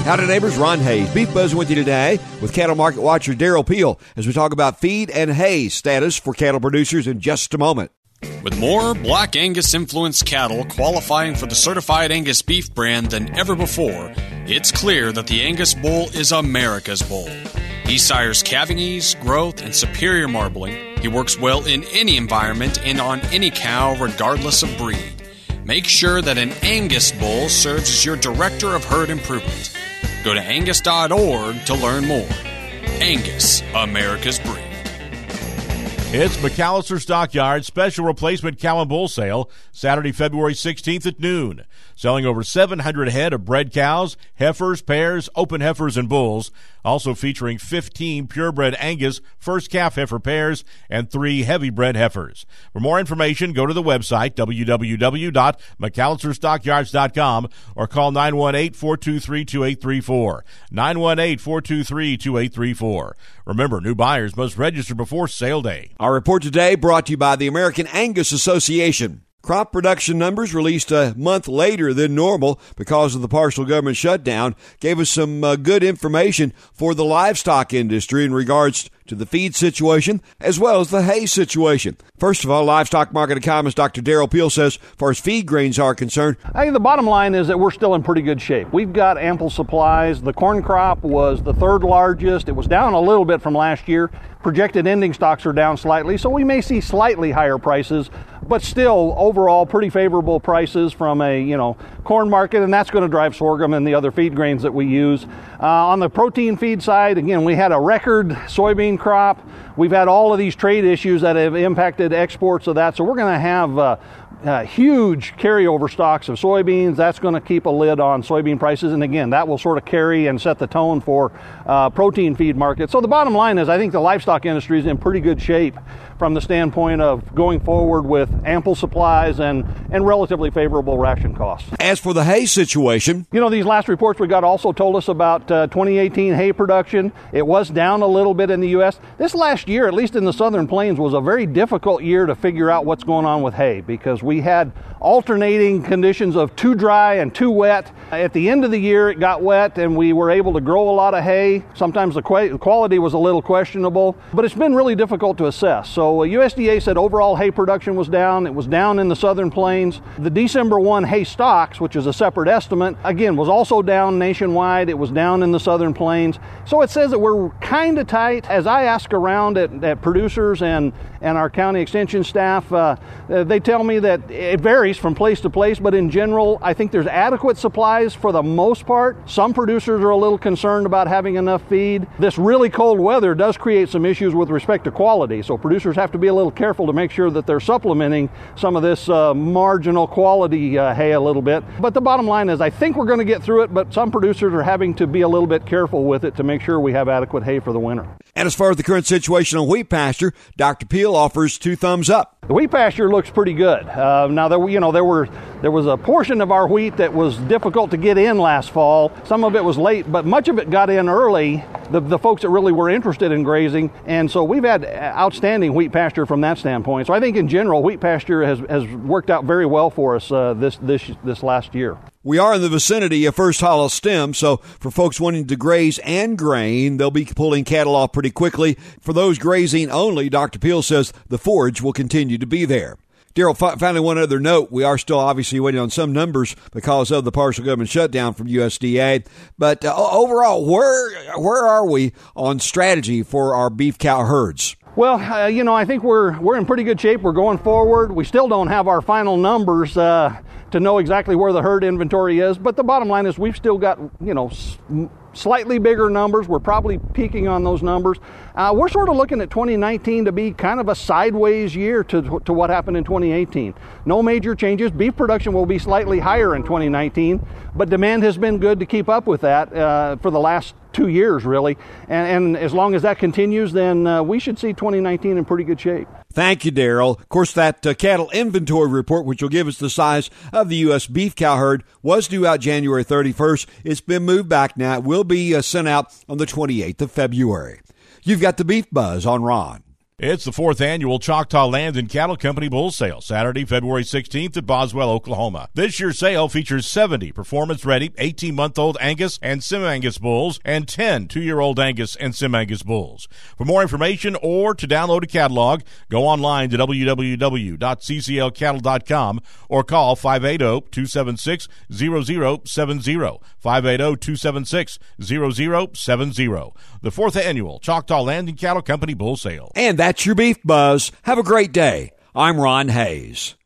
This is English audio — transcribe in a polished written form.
Howdy neighbors, Ron Hayes, Beef Buzzing with you today with cattle market watcher Darrell Peel as we talk about feed and hay status for cattle producers in just a moment. With more Black Angus influenced cattle qualifying for the certified Angus beef brand than ever before, it's clear that the Angus bull is America's bull. He sires calving ease, growth, and superior marbling. He works well in any environment and on any cow regardless of breed. Make sure that an Angus bull serves as your director of herd improvement. Go to Angus.org to learn more. Angus, America's breed. It's McAllister Stockyard Special Replacement Cow and Bull Sale, Saturday, February 16th at noon. Selling over 700 head of bred cows, heifers, pairs, open heifers, and bulls. Also featuring 15 purebred Angus first calf heifer pairs and 3 heavy bred heifers. For more information, go to the website, www.mcallisterstockyards.com, or call 918-423-2834. 918-423-2834. Remember, new buyers must register before sale day. Our report today brought to you by the American Angus Association. Crop production numbers released a month later than normal because of the partial government shutdown gave us some good information for the livestock industry in regards to the feed situation as well as the hay situation. First of all, livestock market economist Dr. Darrell Peel says, as far as feed grains are concerned, I think the bottom line is that we're still in pretty good shape. We've got ample supplies. The corn crop was the third largest. It was down a little bit from last year. Projected ending stocks are down slightly, so we may see slightly higher prices, but still overall pretty favorable prices from a corn market, and that's going to drive sorghum and the other feed grains that we use. On the protein feed side, again, we had a record soybean crop. We've had all of these trade issues that have impacted exports of that, so we're going to have huge carryover stocks of soybeans. That's going to keep a lid on soybean prices, and again, that will sort of carry and set the tone for protein feed market. So the bottom line is I think the livestock industry is in pretty good shape from the standpoint of going forward with ample supplies and relatively favorable ration costs. As for the hay situation, these last reports we got also told us about 2018 hay production. It was down a little bit in the U.S. This last year, at least in the Southern Plains, was a very difficult year to figure out what's going on with hay because we had alternating conditions of too dry and too wet. At the end of the year, it got wet and we were able to grow a lot of hay. Sometimes the quality was a little questionable, but it's been really difficult to assess. So USDA said overall hay production was down. It was down in the Southern Plains. The December 1 hay stocks, which is a separate estimate, again, was also down nationwide. It was down in the Southern Plains. So it says that we're kind of tight. As I ask around at producers and our county extension staff, they tell me that it varies from place to place, but in general, I think there's adequate supplies for the most part. Some producers are a little concerned about having enough feed. This really cold weather does create some issues with respect to quality, so producers have to be a little careful to make sure that they're supplementing some of this marginal quality hay a little bit. But the bottom line is I think we're going to get through it, but some producers are having to be a little bit careful with it to make sure we have adequate hay for the winter. And as far as the current situation on wheat pasture, Dr. Peel offers 2 thumbs up. The wheat pasture looks pretty good. Now, there was a portion of our wheat that was difficult to get in last fall. Some of it was late, but much of it got in early, the folks that really were interested in grazing. And so we've had outstanding wheat pasture from that standpoint. So I think in general, wheat pasture has worked out very well for us this last year. We are in the vicinity of first hollow stem, so for folks wanting to graze and grain, they'll be pulling cattle off pretty quickly. For those grazing only, Dr. Peel says the forage will continue to be there. Darrell, finally, one other note. We are still obviously waiting on some numbers because of the partial government shutdown from USDA. But overall, where are we on strategy for our beef cow herds? Well, I think we're in pretty good shape. We're going forward. We still don't have our final numbers to know exactly where the herd inventory is. But the bottom line is we've still got, slightly bigger numbers. We're probably peaking on those numbers. We're sort of looking at 2019 to be kind of a sideways year to what happened in 2018. No major changes. Beef production will be slightly higher in 2019, but demand has been good to keep up with that for the last 2 years, really. And as long as that continues, then we should see 2019 in pretty good shape. Thank you, Darrell. Of course, that cattle inventory report, which will give us the size of the U.S. beef cow herd, was due out January 31st. It's been moved back now. It will be sent out on the 28th of February. You've got the Beef Buzz on Ron. It's the 4th annual Choctaw Land and Cattle Company Bull Sale, Saturday, February 16th at Boswell, Oklahoma. This year's sale features 70 performance-ready 18-month-old Angus and Sim-Angus bulls and 10 2-year-old Angus and Sim-Angus bulls. For more information or to download a catalog, go online to www.cclcattle.com or call 580-276-0070, 580-276-0070. The 4th annual Choctaw Land and Cattle Company Bull Sale. And that's your Beef Buzz. Have a great day. I'm Ron Hayes.